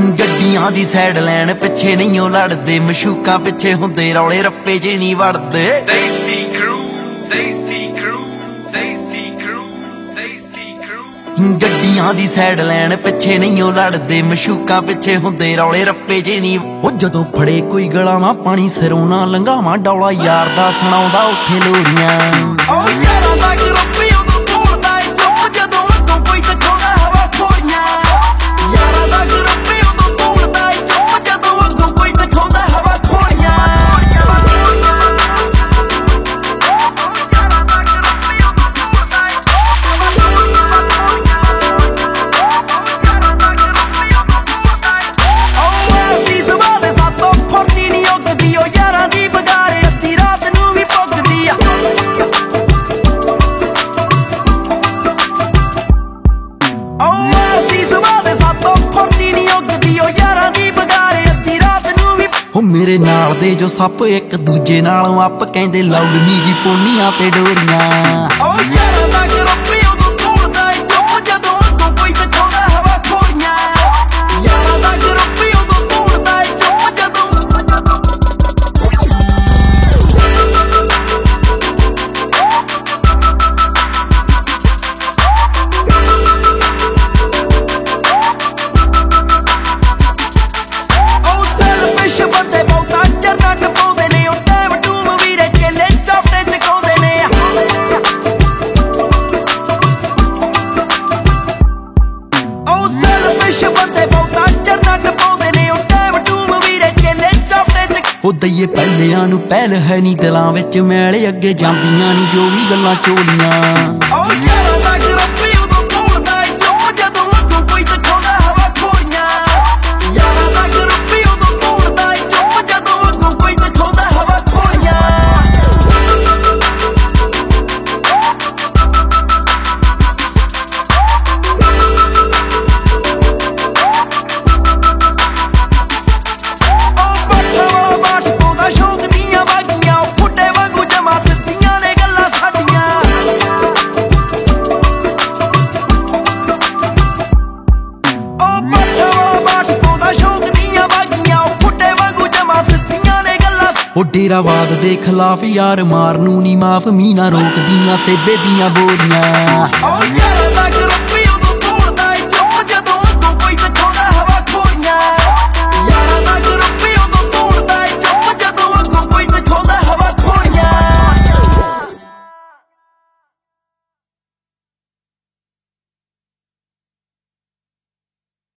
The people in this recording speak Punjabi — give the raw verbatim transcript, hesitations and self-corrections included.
ਗੱਡੀਆਂ ਦੀ ਸਾਈਡ ਲੈਣ ਪਿੱਛੇ ਨਹੀਂ ਉਹ ਲੜਦੇ, ਮਸ਼ੂਕਾਂ ਪਿੱਛੇ ਹੁੰਦੇ ਰੌਲੇ, ਰੱਪੇ 'ਚ ਨਹੀਂ ਵੜਦੇ। Deisi crew, Deisi crew, Deisi crew, Deisi crew। ਗੱਡੀਆਂ ਦੀ ਸਾਈਡ ਲੈਣ ਪਿੱਛੇ ਨਹੀਂ ਉਹ ਲੜਦੇ, ਮਸ਼ੂਕਾਂ ਪਿੱਛੇ ਹੁੰਦੇ ਰੌਲੇ, ਰੱਪੇ 'ਚ ਨਹੀਂ। ਉਹ ਜਦੋਂ ਫੜੇ ਕੋਈ ਗਲਾਵਾਂ ਪਾਣੀ ਸਿਰੋਂ ਨਾ ਲੰਘਾਵਾਂ, ਡੌਲਾ ਯਾਰ ਦਾ ਸੁਣਾਉਂਦਾ ਉੱਥੇ ਲੋਰੀਆਂ। ਉਹ ਯਾਰਾਂ ਦਾ ਗਰੁੱਪ ਉਦੋਂ ਤੋੜਦਾ ਏ ਚੁੱਪ, ਜਦੋਂ ਅੱਗੋਂ ਕੋਈ ਦਿਖਾਉਂਦਾ ਹਵਾ ਖੋਰੀਆਂ। ਯਾਰਾਂ ਦਾ ਗਰੁੱਪ ਉਦੋਂ ਤੋੜਦਾ ਏ ਚੁੱਪ, ਜਦੋਂ ਅੱਗੋਂ ਕੋਈ ਦਿਖਾਉਂਦਾ ਹਵਾ ਖੋਰੀਆਂ। ਮੇਰੇ ਨਾਲ ਦੇ ਜੋ ਸੱਪ ਇੱਕ ਦੂਜੇ ਨਾਲੋਂ ਅੱਪ, ਕਹਿੰਦੇ ਲਾਉਡ ਨੀ ਜੀ ਪੋਨੀਆਂ ਤੇ ਡੋਰੀਆਂ। ਓ ਯਾਰਾਂ ਦਾ ਗਰੁੱਪ ਉਦੋਂ ਤੋੜਦਾ ਏ ਚੁੱਪ, ਜਦੋਂ ਅੱਗੋਂ ਕੋਈ ਦਿਖਾਉਂਦਾ ਹਵਾ ਖੋਰੀਆਂ। ਯਾਰਾਂ ਦਾ ਗਰੁੱਪ ਉਦੋਂ ਤੋੜਦਾ ਏ ਚੁੱਪ, ਜਦੋਂ ਉਹ ਦਈਏ ਪਹਿਲਿਆਂ ਨੂੰ ਪਹਿਲ ਹੈ ਨੀ ਦਿਲਾਂ ਵਿੱਚ ਮੈਲ, ਅੱਗੇ ਜਾਂਦੀਆਂ ਨੀ ਜੋ ਵੀ ਗੱਲਾਂ ਚੋਲੀਆਂ। ਉਹ ਯਾਰਾਂ ਦਾ ਗਰੁੱਪ ਉਦੋਂ ਤੋੜਦਾ ਏ ਚੁੱਪ, ਜਦੋਂ ਅੱਗੋਂ ਕੋਈ ਦਿਖਾਉਂਦਾ ਹਵਾ ਖੋਰੀਆਂ। ਯਾਰਾਂ ਦਾ ਗਰੁੱਪ ਉਦੋਂ ਤੋੜਦਾ ਏ ਚੁੱਪ, ਜਦੋਂ ਅੱਗੋਂ ਕੋਈ ਦਿਖਾਉਂਦਾ ਹਵਾ ਖੋਰੀਆਂ। ਉਹ ਡੇਰਾਵਾਦ ਦੇ ਖਿਲਾਫ ਯਾਰ ਮਾਰ ਨੂੰ ਨੀ ਮਾਫ, ਮੀਨਾ ਰੋਕਦੀਆਂ ਸੇਬੇ ਦੀਆਂ ਬੋਰੀਆਂ। ਉਹ ਯਾਰਾਂ ਦਾ